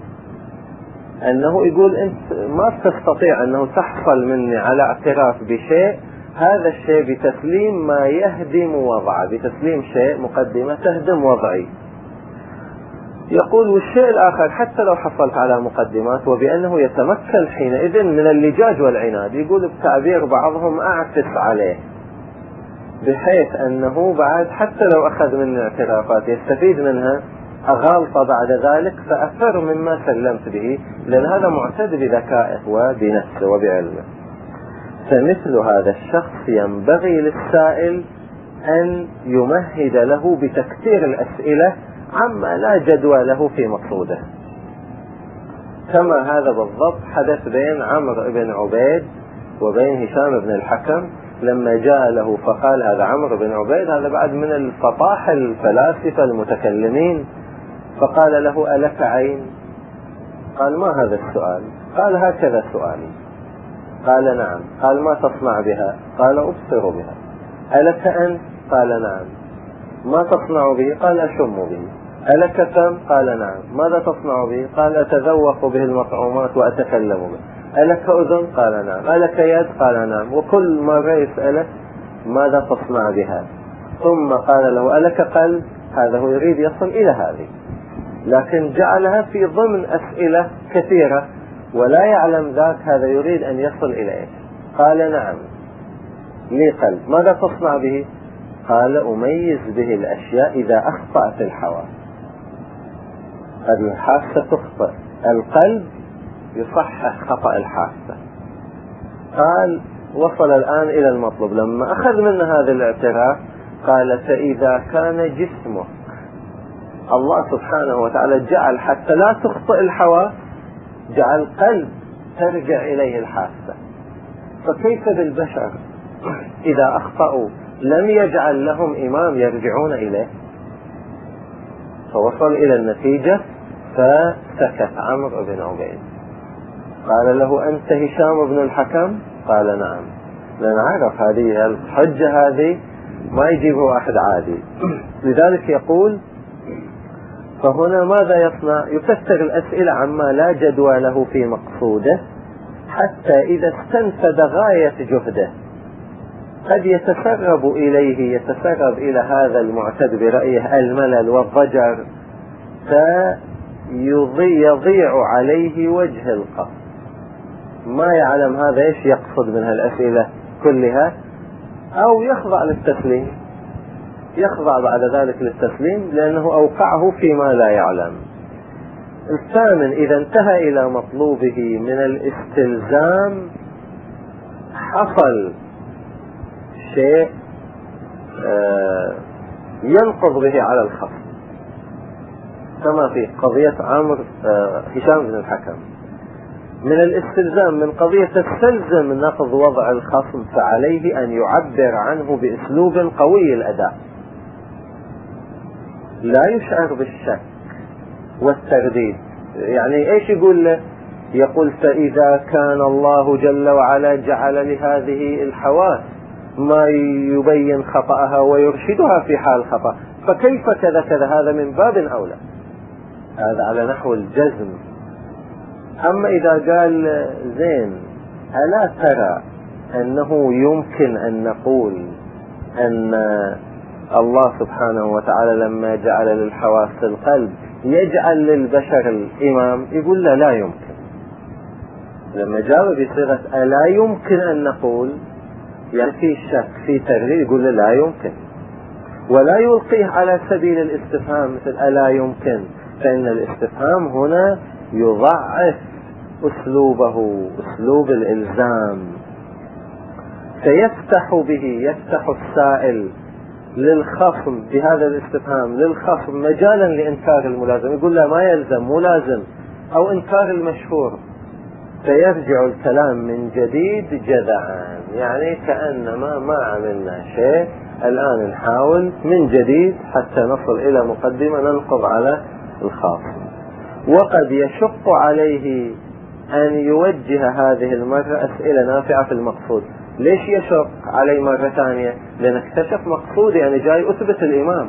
أنه يقول أنت ما تستطيع أنه تحصل مني على اعتراف بشيء، هذا الشيء بتسليم ما يهدم وضعه، بتسليم شيء مقدمة تهدم وضعي. يقول والشيء الآخر حتى لو حصلت على مقدمات، وبأنه يتمكن حينئذ من اللجاج والعناد، يقول بتعبير بعضهم أعكس عليه، بحيث أنه بعد حتى لو أخذ من اعترافات يستفيد منها أغالط بعد ذلك فأثر مما سلمت به، لأن هذا معتد بذكائه وبنفسه وبعلمه. فمثل هذا الشخص ينبغي للسائل أن يمهد له بتكثير الأسئلة عما لا جدوى له في مقصوده، كما هذا بالضبط حدث بين عمرو بن عبيد وبين هشام بن الحكم، لما جاء له فقال هذا عمرو بن عبيد، هذا بعد من الفطاحل الفلاسفة المتكلمين، فقال له ألك عين؟ قال ما هذا السؤال؟ قال هكذا سؤالي. قال نعم. قال ما تصنع بها؟ قال أبصر بها. ألك أنت؟ قال نعم. ما تصنع به؟ قال أشم به. ألك فم؟ قال نعم. ماذا تصنع به؟ قال أتذوق به المطعومات وأتكلم به. ألك أذن؟ قال نعم. ألك يد؟ قال نعم. وكل مرة يسأله ماذا تصنع بها؟ ثم قال له ألك قلب؟ هذا هو يريد يصل إلى هذه، لكن جعلها في ضمن أسئلة كثيرة ولا يعلم ذاك هذا يريد أن يصل إلى إيش. قال نعم لي قلب. ماذا تصنع به؟ قال أميز به الأشياء إذا أخطأت الحواس. الحاسة تخطئ، القلب يصحح خطأ الحاسة. قال وصل الآن إلى المطلوب، لما أخذ منه هذا الاعتراف قال فإذا كان جسمك الله سبحانه وتعالى جعل حتى لا تخطئ الحواس، جعل قلب ترجع إليه الحاسة، فكيف بالبشر إذا أخطأوا لم يجعل لهم إمام يرجعون إليه؟ فوصل إلى النتيجة فسكت عمرو بن عبيد. قال له أنت هشام بن الحكم؟ قال نعم. لأن عرف هذه الحجة هذه ما يجيبه أحد عادي. لذلك يقول فهنا ماذا يصنع؟ يكثر الأسئلة عما لا جدوى له في مقصوده، حتى إذا استنفذ غاية جهده قد يتسرب إلى هذا المعتد برأيه الملل والضجر، فيضيع عليه وجه القصد، ما يعلم هذا إيش يقصد من هالأسئلة كلها، أو يخضع للتسليم، يخضع بعد ذلك للتسليم لأنه أوقعه فيما لا يعلم. الثامن إذا انتهى إلى مطلوبه من الاستلزام حصل شيء ينقض به على الخصم، كما في قضية هشام بن الحكم، من الاستلزام من قضية تستلزم نقض وضع الخصم، فعليه أن يعبر عنه بأسلوب قوي الأداء لا يشعر بالشك والترديد. يعني إيش يقول له؟ يقول فإذا كان الله جل وعلا جعل لهذه الحواس ما يبين خطأها ويرشدها في حال خطأ، فكيف كذا كذا؟ هذا من باب أولى، هذا على نحو الجزم. أما إذا قال زين ألا ترى أنه يمكن أن نقول أن الله سبحانه وتعالى لما جعل للحواس القلب يجعل للبشر الإمام؟ يقول لا يمكن. لما جاء بصيغة ألا يمكن أن نقول، يعني في شك في تغيير، يقول لا يمكن، ولا يلقيه على سبيل الاستفهام مثل ألا يمكن، فإن الاستفهام هنا يضعف أسلوبه، أسلوب الإلزام، فيفتح به، يفتح السائل للخصم بهذا الاستفهام للخصم مجالا لإنكار الملازم، يقول لا ما يلزم، مو لازم، أو إنكار المشهور، فيرجع الكلام من جديد جذعا، يعني كأنما ما عملنا شيء، الآن نحاول من جديد حتى نصل إلى مقدمة ننقض على الخاصم. وقد يشق عليه أن يوجه هذه المرة أسئلة نافعة في المقصود. ليش يشق علي مرة ثانية؟ لأن اكتشف مقصودي، يعني جاي أثبت الإمام،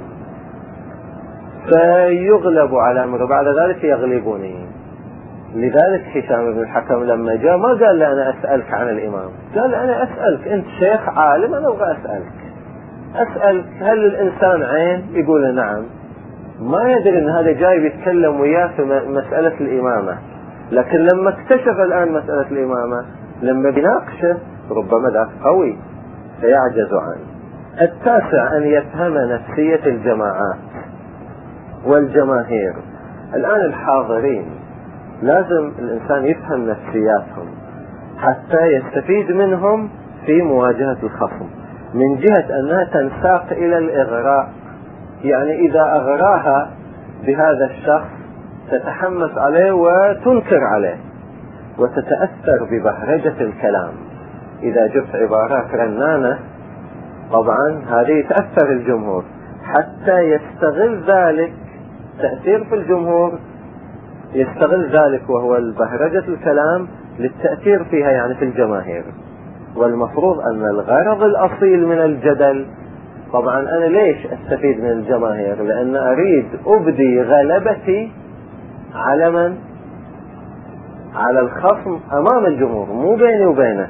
فيغلب على أمره، بعد ذلك يغلبني. لذلك هشام بن الحكم لما جاء ما قال لي أنا أسألك عن الإمام، قال أنا أسألك، أنت شيخ عالم، أنا أبغى أسألك هل الإنسان عين؟ يقول نعم. ما يدري أن هذا جاي بيتكلم وياه في مسألة الإمامة، لكن لما اكتشف الآن مسألة الإمامة، لما بيناقشه ربما ذاك قوي فيعجز عنه. التاسع أن يفهم نفسية الجماعات والجماهير. الآن الحاضرين لازم الإنسان يفهم نفسياتهم حتى يستفيد منهم في مواجهة الخصم، من جهة أنها تنساق إلى الإغراء، يعني إذا أغراها بهذا الشخص تتحمس عليه وتنكر عليه وتتأثر ببهرجة الكلام. إذا جبت عبارات رنانة طبعا هذه يتأثر الجمهور، حتى يستغل ذلك تأثير في الجمهور، يستغل ذلك وهو البهرجة الكلام للتأثير فيها يعني في الجماهير. والمفروض أن الغرض الأصيل من الجدل، طبعا أنا ليش أستفيد من الجماهير؟ لأن أريد أبدي غلبتي على من؟ على الخصم أمام الجمهور، مو بيني وبينه.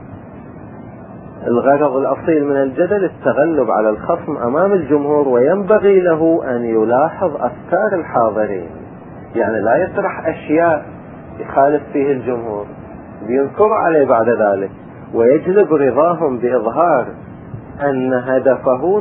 الغرض الأصيل من الجدل التغلب على الخصم أمام الجمهور، وينبغي له أن يلاحظ أفكار الحاضرين، يعني لا يطرح أشياء يخالف فيه الجمهور، بينكر عليه بعد ذلك، ويجلب رضاهم بإظهار أن هدفه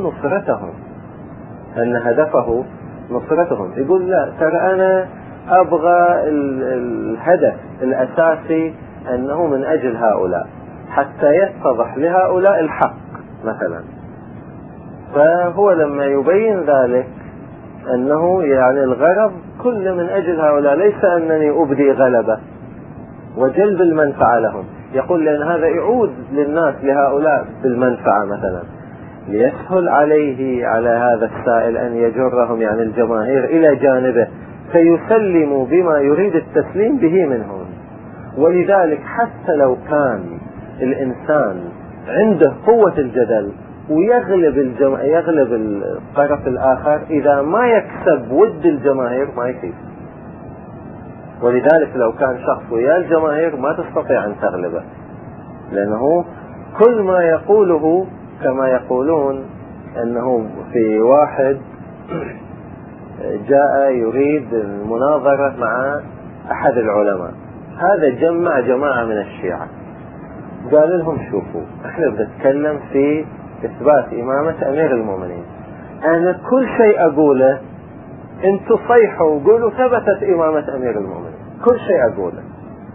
نصرتهم، يقول لا ترى أنا أبغى الهدف الأساسي أنه من أجل هؤلاء حتى يتضح لهؤلاء الحق مثلا. فهو لما يبين ذلك أنه يعني الغرض كل من أجل هؤلاء، ليس أنني أبدي غلبة وجلب المنفعة لهم، يقول لأن هذا يعود للناس لهؤلاء بالمنفعة مثلا، ليسهل عليه على هذا السائل أن يجرهم يعني الجماهير إلى جانبه فيسلموا بما يريد التسليم به منهم. ولذلك حتى لو كان الإنسان عنده قوة الجدل ويغلب الطرف الآخر، إذا ما يكسب ود الجماهير ما يفيد. ولذلك لو كان شخص ويا الجماهير ما تستطيع أن تغلبه، لأنه كل ما يقوله كما يقولون أنه في واحد جاء يريد المناظرة مع أحد العلماء، هذا جمع جماعة من الشيعة، قال لهم شوفوا احنا بنتكلم في إثبات إمامة أمير المؤمنين، أنا كل شيء أقوله انتوا صيحوا وقولوا ثبتت إمامة أمير المؤمنين، كل شيء أقوله.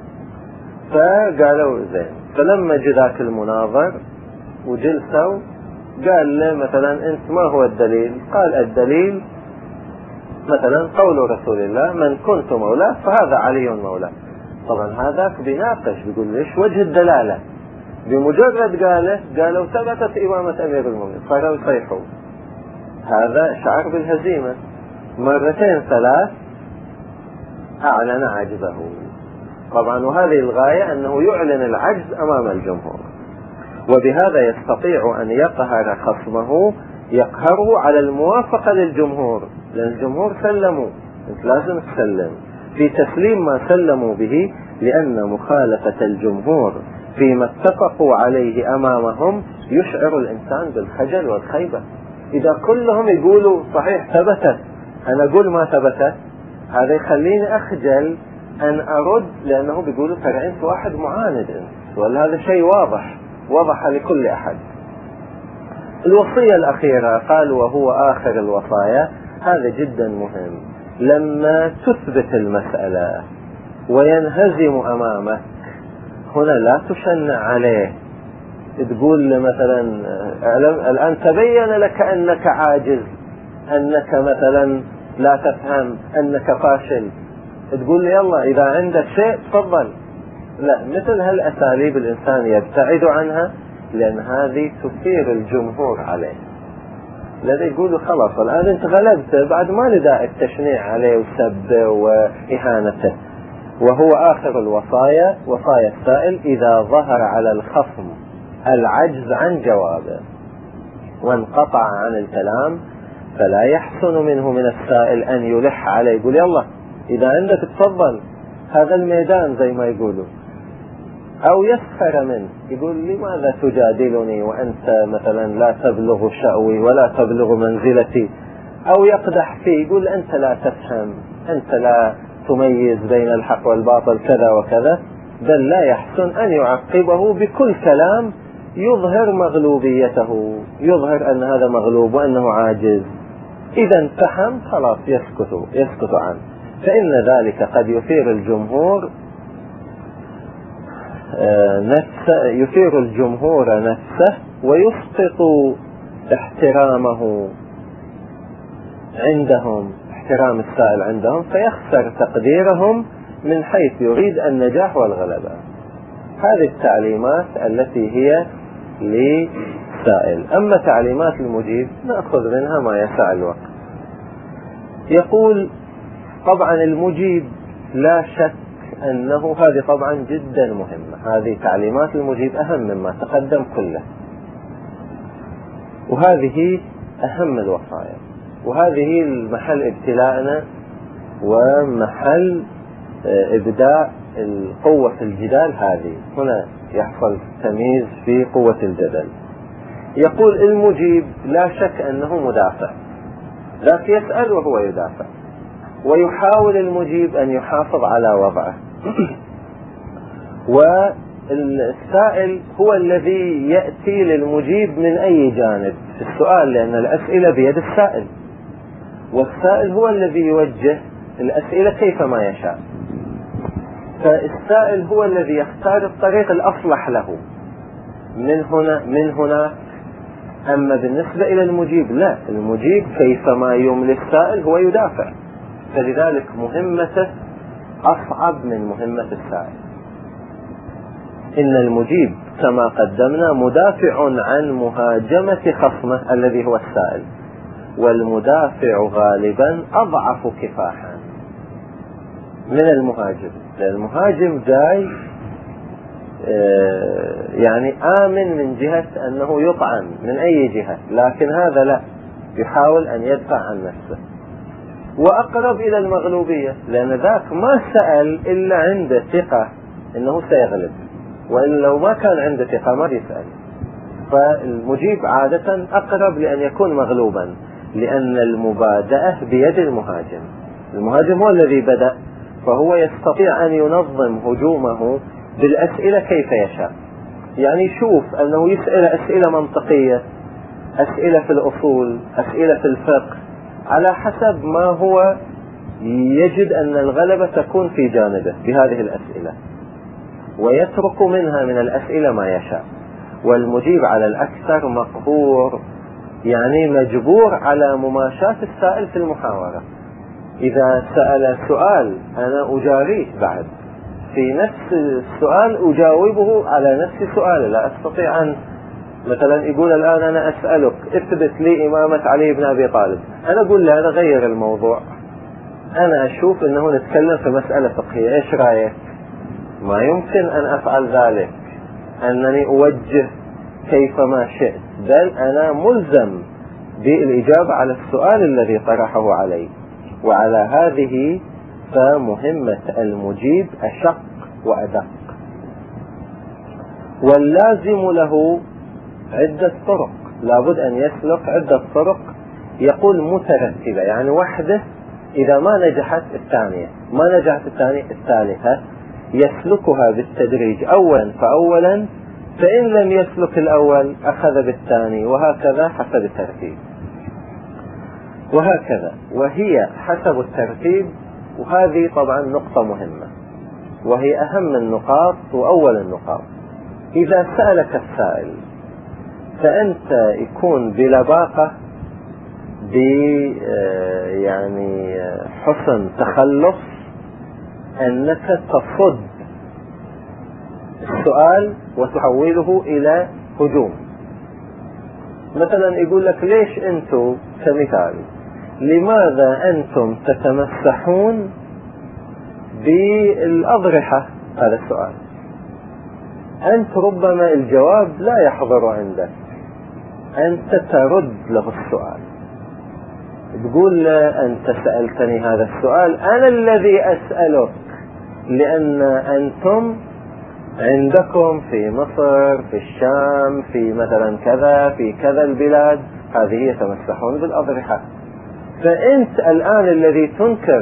فقالوا زين. فلما جذاك المناظر وجلسوا قال له مثلا انت ما هو الدليل؟ قال الدليل مثلا قول رسول الله من كنت مولاه فهذا علي مولاه. طبعا هذاك بيناقش بيقول ليش وجه الدلالة، بمجرد قالوا ثبتت إمامة أمير المؤمنين صاروا يصيحوا. هذا شعر بالهزيمة، مرتين ثلاث أعلن عجبه، طبعا، وهذه الغاية أنه يعلن العجز أمام الجمهور، وبهذا يستطيع أن يقهر خصمه، يقهره على الموافقة للجمهور، لأن الجمهور سلموا، أنت لازم تسلم. في تسليم ما سلموا به، لأن مخالفة الجمهور فيما اتفقوا عليه أمامهم يشعر الإنسان بالخجل والخيبة. إذا كلهم يقولوا صحيح ثبتت، أنا أقول ما ثبتت، هذا يخليني أخجل أن أرد، لأنه بيقولوا ترى أنت واحد معاند أنت، ولا هذا شيء وضح لكل أحد. الوصية الأخيرة قال وهو آخر الوصايا، هذا جدا مهم. لما تثبت المسألة وينهزم أمامك، هنا لا تشنع عليه، تقول له مثلا الآن تبين لك أنك عاجز، أنك مثلا لا تفهم، أنك فاشل، تقول له يلا إذا عندك شيء تفضل. لا، مثل هالأساليب الإنسان يبتعد عنها، لأن هذه تثير الجمهور عليه. الذي يقولوا خلاص الآن أنت غلبت، بعد ما نداء التشنيع عليه وسبه وإهانته. وهو آخر الوصايا، وصايا السائل إذا ظهر على الخصم العجز عن جوابه وانقطع عن الكلام، فلا يحسن منه من السائل أن يلح عليه، يقول يلا إذا عندك تفضل، هذا الميدان زي ما يقولوا، أو يسخر منه، يقول لماذا تجادلني وأنت مثلا لا تبلغ شأوي ولا تبلغ منزلتي، أو يقدح فيه، يقول أنت لا تفهم، أنت لا تميز بين الحق والباطل كذا وكذا. بل لا يحسن أن يعقبه بكل كلام يظهر مغلوبيته، يظهر أن هذا مغلوب وأنه عاجز. إذا انتحم خلاص يسكت عنه، فإن ذلك قد يثير الجمهور نفسه ويسقط احترامه عندهم، احترام السائل عندهم، فيخسر تقديرهم من حيث يريد النجاح والغلبة. هذه التعليمات التي هي للسائل. أما تعليمات المجيب نأخذ منها ما يسع الوقت. يقول طبعا المجيب لا شك أنه هذه طبعا جدا مهمة، هذه تعليمات المجيب أهم مما تقدم كله، وهذه أهم الوصايا، وهذه المحل ابتلاءنا ومحل إبداء القوة في الجدال. هذه هنا يحصل تمييز في قوة الجدل. يقول المجيب لا شك أنه مدافع، لكن يسأل وهو يدافع، ويحاول المجيب أن يحافظ على وضعه. والسائل هو الذي يأتي للمجيب من أي جانب في السؤال، لأن الأسئلة بيد السائل، والسائل هو الذي يوجه الأسئلة كيفما يشاء. فالسائل هو الذي يختار الطريق الأصلح له من هنا. أما بالنسبة إلى المجيب لا، المجيب كيفما يملي السائل هو يدافع، فلذلك مهمته أصعب من مهمة السائل. إن المجيب كما قدمنا مدافع عن مهاجمة خصمه الذي هو السائل، والمدافع غالبا أضعف كفاحا من المهاجم، لأن المهاجم جاي يعني آمن من جهة أنه يطعن من أي جهة، لكن هذا لا، يحاول أن يدفع عن نفسه وأقرب إلى المغلوبية، لأن ذاك ما سأل إلا عنده ثقة أنه سيغلب، وإن لو ما كان عنده ثقة ما يسأل. فالمجيب عادة أقرب لأن يكون مغلوبا، لأن المبادئة بيد المهاجم. المهاجم هو الذي بدأ، فهو يستطيع أن ينظم هجومه بالأسئلة كيف يشاء. يعني يشوف أنه يسأل أسئلة منطقية، أسئلة في الأصول، أسئلة في الفقه، على حسب ما هو يجد أن الغلبة تكون في جانبه بهذه الأسئلة، ويترك منها من الأسئلة ما يشاء. والمجيب على الأكثر مقهور، يعني مجبور على مماشاة السائل في المحاورة. إذا سأل سؤال أنا أجاريه بعد في نفس السؤال، أجاوبه على نفس سؤاله، لا أستطيع أن مثلا يقول الآن أنا أسألك اثبت لي إمامة علي بن أبي طالب، أنا أقول له أنا غير الموضوع، أنا أشوف أنه نتكلم في مسألة فقهية، إيش رأيك؟ ما يمكن أن أفعل ذلك، أنني أوجه كيفما شئت، بل أنا ملزم بالإجابة على السؤال الذي طرحه علي. وعلى هذه فمهمة المجيب أشق وأدق. واللازم له عدة طرق، لابد أن يسلك عدة طرق، يقول مترتبة، يعني وحده إذا ما نجحت الثانية، ما نجحت الثانية الثالثة، يسلكها بالتدريج أولا فأولا، فإن لم يسلك الأول أخذ بالثاني، وهكذا حسب الترتيب. وهكذا وهي حسب الترتيب. وهذه طبعا نقطة مهمة، وهي أهم النقاط وأول النقاط. إذا سألك السائل فأنت يكون بلباقة، يعني حسن تخلص، أنك تصد السؤال وتحوله إلى هجوم. مثلا يقول لك ليش أنتم، كمثال، لماذا أنتم تتمسحون بالأضرحة؟ هذا السؤال. أنت ربما الجواب لا يحضر عندك، أنت ترد له السؤال، تقول له أنت سألتني هذا السؤال، أنا الذي أسألك، لأن أنتم عندكم في مصر، في الشام، في مثلا كذا، في كذا البلاد، هذه يتمسحون بالأضرحة. فأنت الآن الذي تنكر،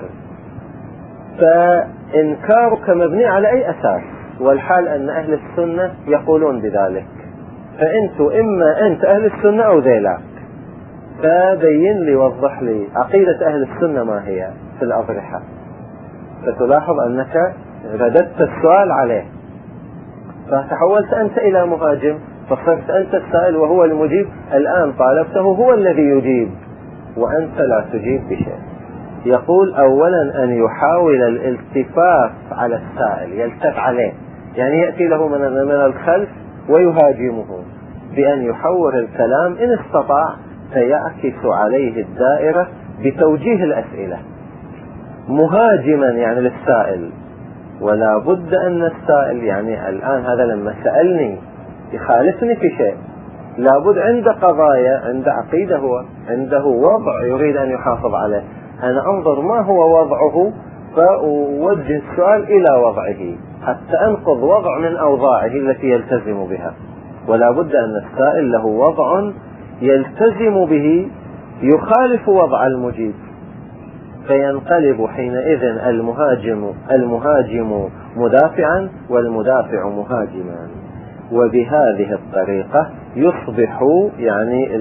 فإنكارك مبني على أي أساس؟ والحال أن أهل السنة يقولون بذلك، فأنتوا إما أنت أهل السنة أو ذيلاك. فبين لي، وضح لي عقيدة أهل السنة ما هي في الأضرحة، فتلاحظ أنك رددت السؤال عليه، فتحولت أنت إلى مهاجم، فصرت أنت السائل وهو المجيب. الآن طالبته هو الذي يجيب وأنت لا تجيب بشيء. يقول أولا أن يحاول الالتفاف على السائل، يلتف عليه، يعني يأتي له من الخلف ويهاجمه بأن يحور الكلام إن استطاع، فيعكس عليه الدائرة بتوجيه الأسئلة مهاجما يعني للسائل. ولا بد أن السائل، يعني الآن هذا لما سألني يخالفني في شيء، لابد عنده قضايا، عنده عقيدة، هو عنده وضع يريد أن يحافظ عليه. أنا أنظر ما هو وضعه فأوجه السؤال إلى وضعه حتى أنقض وضع من أوضاعه التي يلتزم بها. ولا بد أن السائل له وضع يلتزم به يخالف وضع المجيب، فينقلب حينئذ المهاجم مدافعا والمدافع مهاجما. وبهذه الطريقة يصبح يعني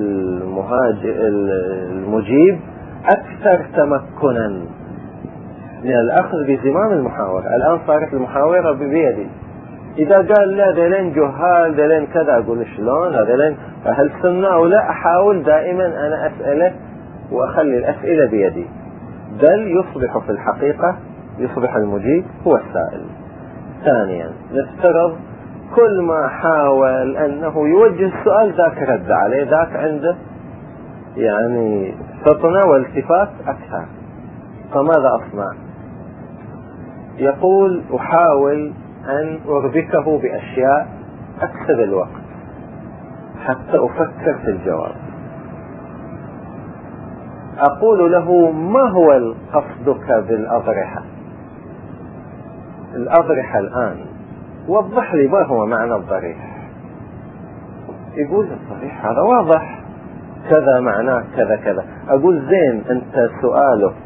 المجيب أكثر تمكنا من الأخذ بزمام المحاورة. الآن صارت المحاورة بيدي، إذا قال لا ذلين جهال ذلين كذا، أقول شلون هذلين أهل سنة أو لا؟ أحاول دائما أنا أسأله وأخلي الأسئلة بيدي، بل يصبح في الحقيقة يصبح المجيب هو السائل. ثانيا نفترض كل ما حاول أنه يوجه السؤال ذاك رد عليه، ذاك عنده يعني فطنة والتفات أكثر، فماذا أصنع؟ يقول أحاول أن أربكه بأشياء أكسب الوقت حتى أفكر في الجواب. أقول له ما هو قصدك بالأضرحة؟ الأضرحة الآن وضح لي ما هو معنى الضريح. يقول الضريح هذا واضح كذا معناه كذا كذا. أقول زين أنت سؤالك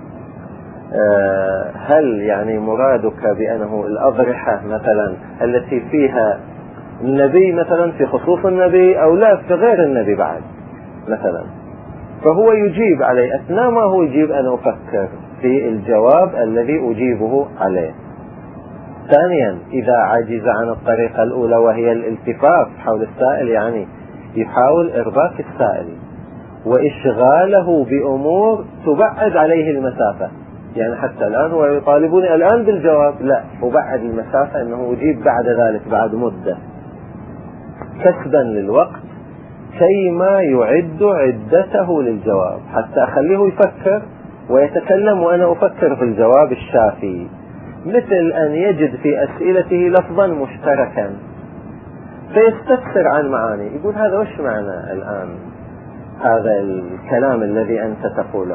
هل يعني مرادك بأنه الأضرحة مثلا التي فيها النبي مثلا في خصوص النبي أو لا في غير النبي بعد مثلا؟ فهو يجيب عليه أثناء ما هو يجيب أنا أفكر في الجواب الذي أجيبه عليه. ثانيا إذا عجز عن الطريقة الأولى وهي الالتفاف حول السائل، يعني يحاول إرباك السائل وإشغاله بأمور تبعد عليه المسافة. يعني حتى الآن هو يطالبني الآن بالجواب، لا أبعد المسافة أنه أجيب بعد ذلك بعد مدة كسبا للوقت كيما يعد عدته للجواب، حتى أخليه يفكر ويتكلم وأنا أفكر في الجواب الشافي. مثل أن يجد في أسئلته لفظا مشتركا فيستفسر عن معاني، يقول هذا وش معنى الآن هذا الكلام الذي أنت تقوله؟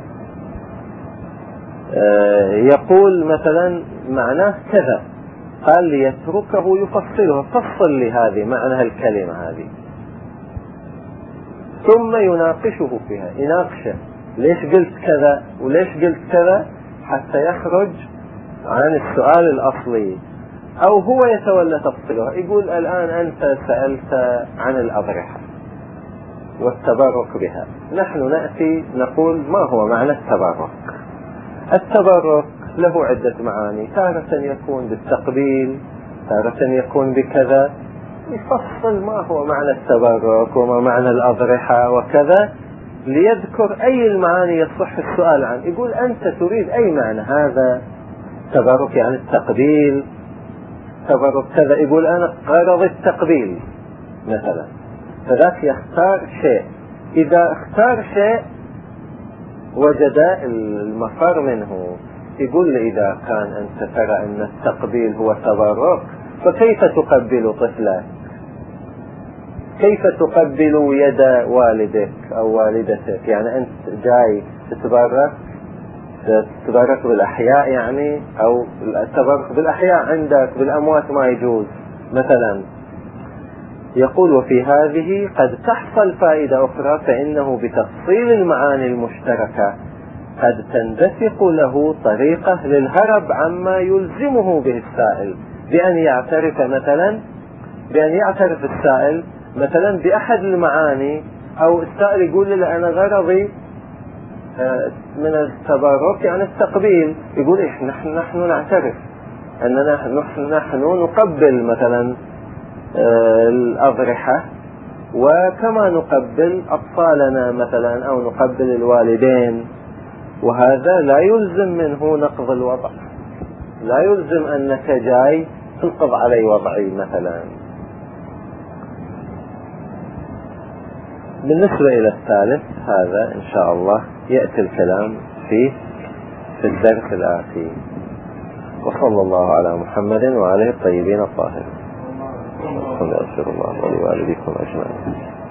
يقول مثلا معناه كذا، قال ليتركه يفصله، فصل لي هذه معنى الكلمة هذه، ثم يناقشه فيها، يناقشه ليش قلت كذا وليش قلت كذا، حتى يخرج عن السؤال الأصلي، أو هو يتولى تفصيله. يقول الآن أنت سألت عن الأضرحة والتبرك بها، نحن نأتي نقول ما هو معنى التبرك. التبرك له عدة معاني، تارة يكون بالتقبيل، تارة يكون بكذا، يفصل ما هو معنى التبرك وما معنى الأضرحة وكذا، ليذكر أي المعاني يصح السؤال عنه. يقول أنت تريد أي معنى هذا؟ تبرك يعني التقبيل، تبرك كذا، يقول أنا غرض التقبيل مثلا، فذاك يختار شيء، إذا اختار شيء وجد المفر منه. يقول لي إذا كان أنت ترى أن التقبيل هو تبرك، فكيف تقبل طفلك؟ كيف تقبل يد والدك أو والدتك؟ يعني أنت جاي تتبرك بالأحياء يعني، أو التبرك بالأحياء عندك، بالأموات ما يجوز مثلا. يقول وفي هذه قد تحصل فائدة أخرى، فإنه بتفصيل المعاني المشتركة قد تندفق له طريقة للهرب عما يلزمه به السائل، بأن يعترف السائل مثلا بأحد المعاني، أو السائل يقول لي أنا غرضي من التبرك يعني التقبيل، يقول نحن نعترف أننا نحن نقبل مثلا الأضرحة، وكما نقبل أطفالنا مثلا أو نقبل الوالدين، وهذا لا يلزم منه نقض الوضع، لا يلزم أنك جاي تنقض علي وضعي مثلا. بالنسبة إلى الثالث هذا إن شاء الله يأتي الكلام فيه في الدرس الآتي. وصلى الله على محمد وعليه الطيبين الطاهرين. أستغفر الله ولوالديكم أجمعين.